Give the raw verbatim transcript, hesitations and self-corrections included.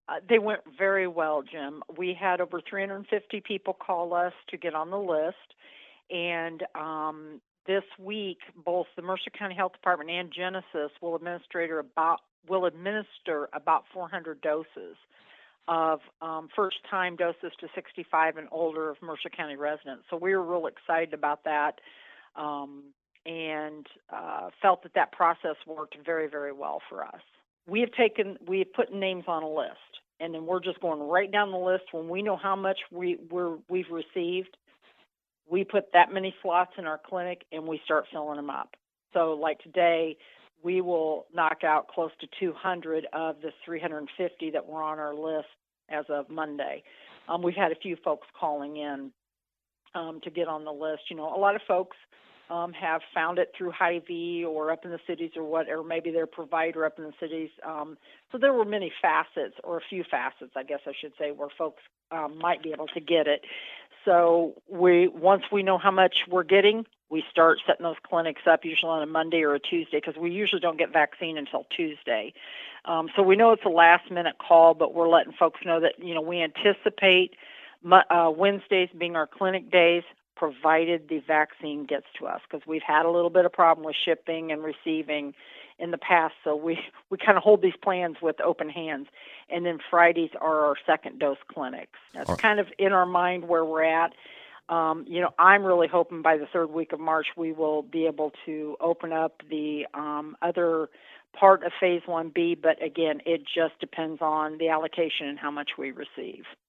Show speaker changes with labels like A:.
A: Uh, they went very well, Jim. We had over three hundred fifty people call us to get on the list, and um, this week, both the Mercer County Health Department and Genesis will administer about will administer about four hundred doses of um, first-time doses to sixty-five and older of Mercer County residents. So we were real excited about that, um, and uh, felt that that process worked very, very well for us. We have taken, we have put names on a list, and then we're just going right down the list. When we know how much we, we're, we've received, we put that many slots in our clinic, and we start filling them up. So like today, we will knock out close to two hundred of the three hundred fifty that were on our list as of Monday. Um, we've had a few folks calling in um, to get on the list. You know, a lot of folks um, have found it through Hy-Vee or up in the cities or what, or maybe their provider up in the cities. Um, so there were many facets, or a few facets, I guess I should say, where folks um, might be able to get it. So we once we know how much we're getting, we start setting those clinics up usually on a Monday or a Tuesday, because we usually don't get vaccine until Tuesday. Um, so we know it's a last-minute call, but we're letting folks know that, you know, we anticipate uh, Wednesdays being our clinic days, provided the vaccine gets to us, because we've had a little bit of problem with shipping and receiving in the past. So we, we kind of hold these plans with open hands. And then Fridays are our second dose clinics. That's kind of in our mind where we're at. Um, you know, I'm really hoping by the third week of March we will be able to open up the um, other part of Phase one B, but again, it just depends on the allocation and how much we receive.